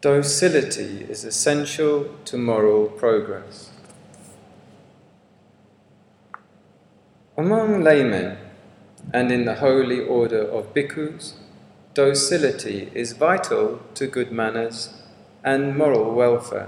Docility is essential to moral progress. Among laymen and in the holy order of bhikkhus, docility is vital to good manners and moral welfare.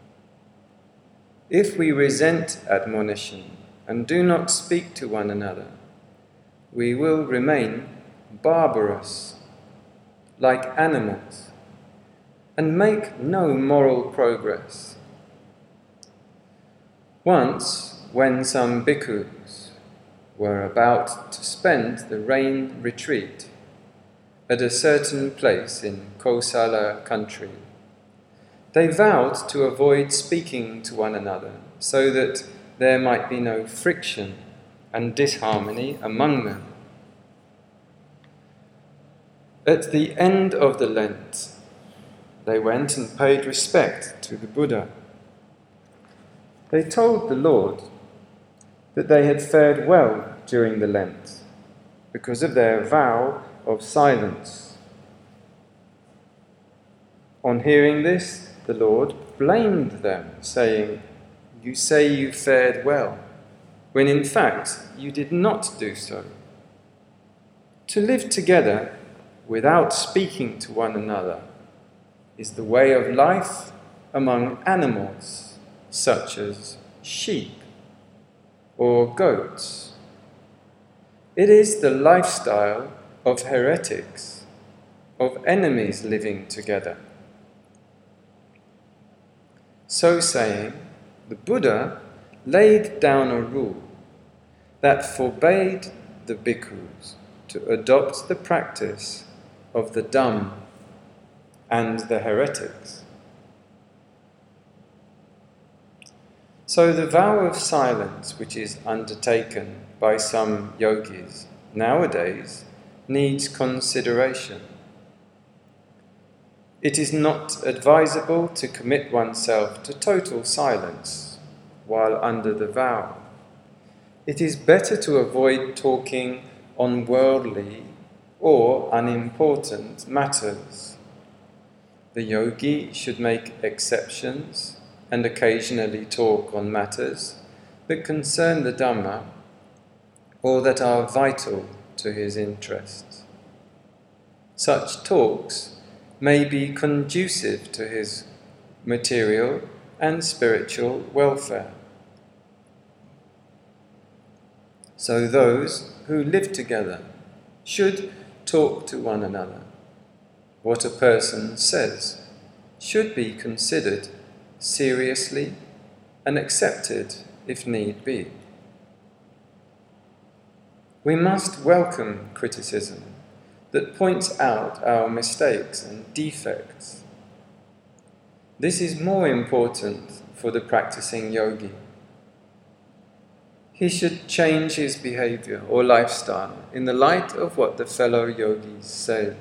If we resent admonition and do not speak to one another, we will remain barbarous, like animals, and make no moral progress. Once, when some bhikkhus were about to spend the rain retreat at a certain place in Kosala country, they vowed to avoid speaking to one another so that there might be no friction and disharmony among them. At the end of the Lent, they went and paid respect to the Buddha. They told the Lord that they had fared well during the Lent because of their vow of silence. On hearing this, the Lord blamed them, saying, "You say you fared well, when in fact you did not do so. To live together without speaking to one another is the way of life among animals, such as sheep or goats. It is the lifestyle of heretics, of enemies living together." So saying, the Buddha laid down a rule that forbade the bhikkhus to adopt the practice of the dumb and the heretics. So the vow of silence, which is undertaken by some yogis nowadays, needs consideration. It is not advisable to commit oneself to total silence while under the vow. It is better to avoid talking on worldly or unimportant matters. The yogi should make exceptions and occasionally talk on matters that concern the Dhamma or that are vital to his interests. Such talks may be conducive to his material and spiritual welfare. So those who live together should talk to one another. What a person says should be considered seriously and accepted if need be. We must welcome criticism that points out our mistakes and defects. This is more important for the practicing yogi. He should change his behavior or lifestyle in the light of what the fellow yogis say.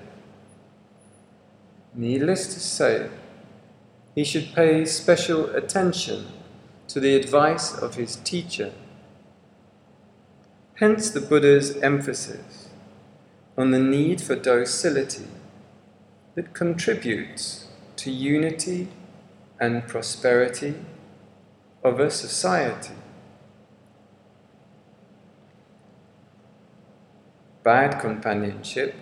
Needless to say, he should pay special attention to the advice of his teacher. Hence the Buddha's emphasis on the need for docility that contributes to unity and prosperity of a society. Bad companionship,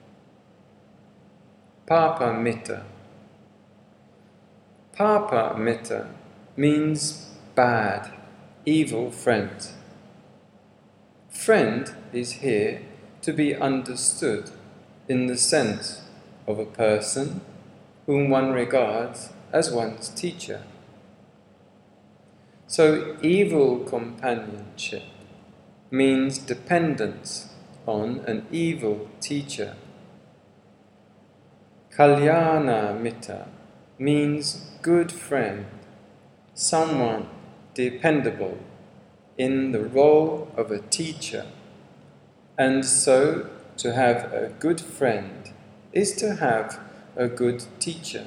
papa mita. Papa mita means bad, evil friend. Friend is here to be understood in the sense of a person whom one regards as one's teacher. So evil companionship means dependence on an evil teacher. Kalyana mita means good friend, someone dependable in the role of a teacher. And so to have a good friend is to have a good teacher.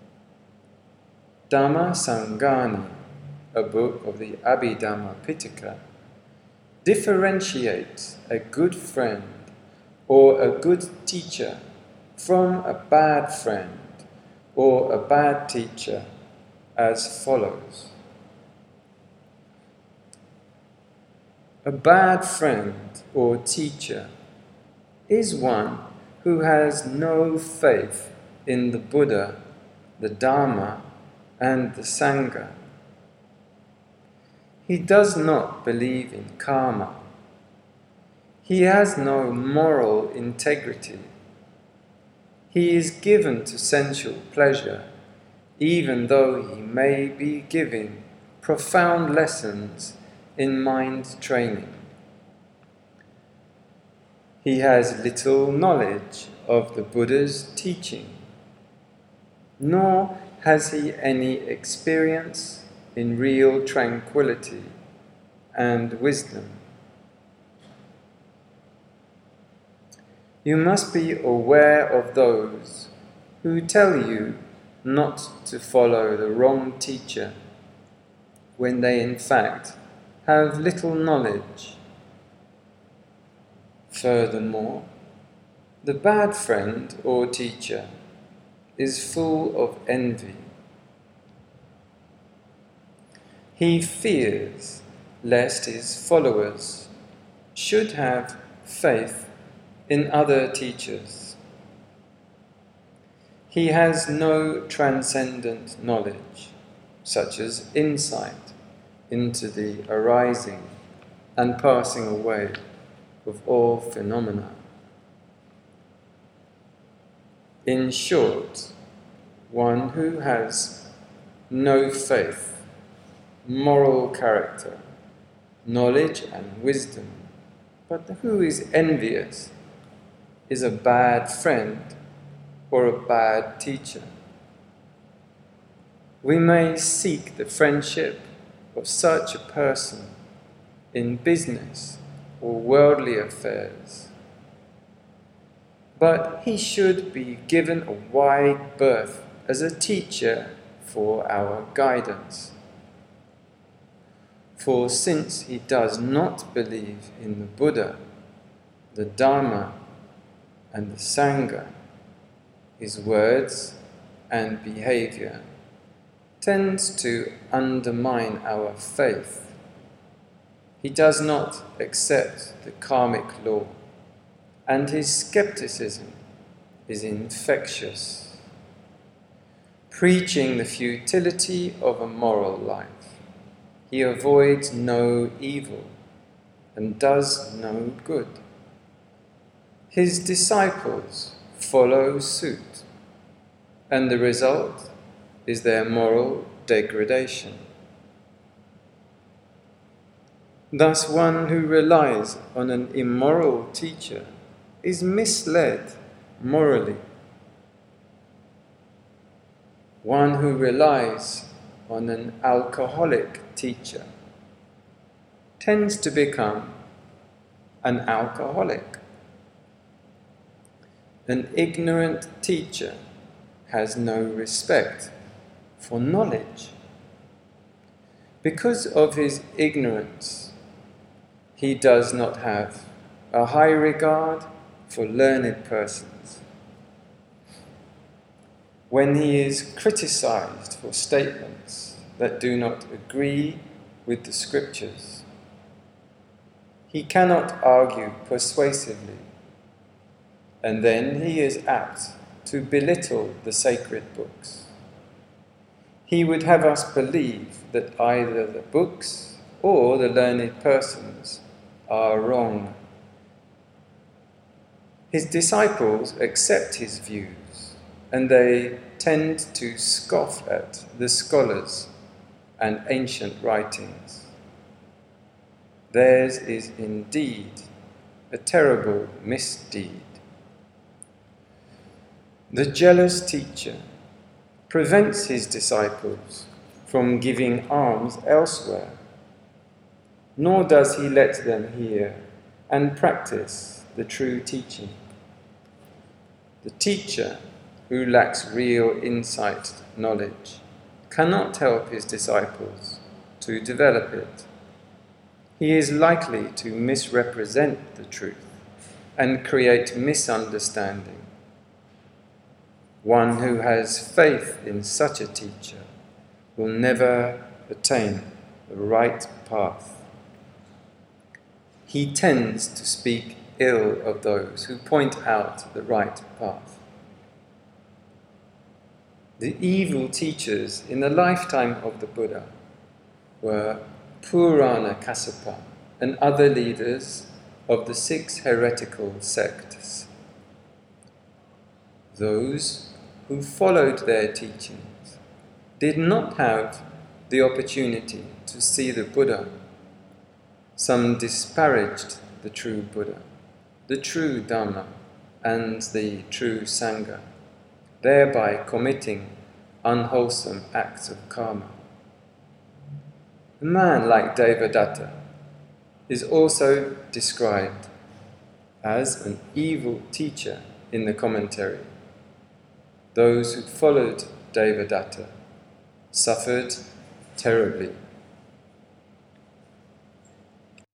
Dhamma Sangani, a book of the Abhidhamma Pitaka, differentiates a good friend or a good teacher from a bad friend or a bad teacher as follows. A bad friend or teacher is one who has no faith in the Buddha, the Dharma, and the Sangha. He does not believe in karma. He has no moral integrity. He is given to sensual pleasure, even though he may be giving profound lessons in mind training. He has little knowledge of the Buddha's teaching, nor has he any experience in real tranquility and wisdom. You must be aware of those who tell you not to follow the wrong teacher when they in fact have little knowledge. Furthermore, the bad friend or teacher is full of envy. He fears lest his followers should have faith in other teachers. He has no transcendent knowledge, such as insight into the arising and passing away of all phenomena. In short, one who has no faith, moral character, knowledge and wisdom, but who is envious, is a bad friend or a bad teacher. We may seek the friendship of such a person in business or worldly affairs, but he should be given a wide berth as a teacher for our guidance. For since he does not believe in the Buddha, the Dharma, and the Sangha, his words and behavior tends to undermine our faith. He does not accept the karmic law, and his skepticism is infectious. Preaching the futility of a moral life, he avoids no evil and does no good. His disciples follow suit, and the result is their moral degradation. Thus, one who relies on an immoral teacher is misled morally. One who relies on an alcoholic teacher tends to become an alcoholic. An ignorant teacher has no respect for knowledge. Because of his ignorance, he does not have a high regard for learned persons. When he is criticized for statements that do not agree with the scriptures, he cannot argue persuasively, and then he is apt to belittle the sacred books. He would have us believe that either the books or the learned persons are wrong. His disciples accept his views, and they tend to scoff at the scholars and ancient writings. Theirs is indeed a terrible misdeed. The jealous teacher prevents his disciples from giving alms elsewhere, nor does he let them hear and practice the true teaching. The teacher who lacks real insight knowledge cannot help his disciples to develop it. He is likely to misrepresent the truth and create misunderstanding. One who has faith in such a teacher will never attain the right path. He tends to speak ill of those who point out the right path. The evil teachers in the lifetime of the Buddha were Purana Kassapa and other leaders of the 6 heretical sects. Those who followed their teachings did not have the opportunity to see the Buddha. Some disparaged the true Buddha, the true Dhamma, and the true Sangha, thereby committing unwholesome acts of karma. A man like Devadatta is also described as an evil teacher in the commentary. Those who followed Devadatta suffered terribly.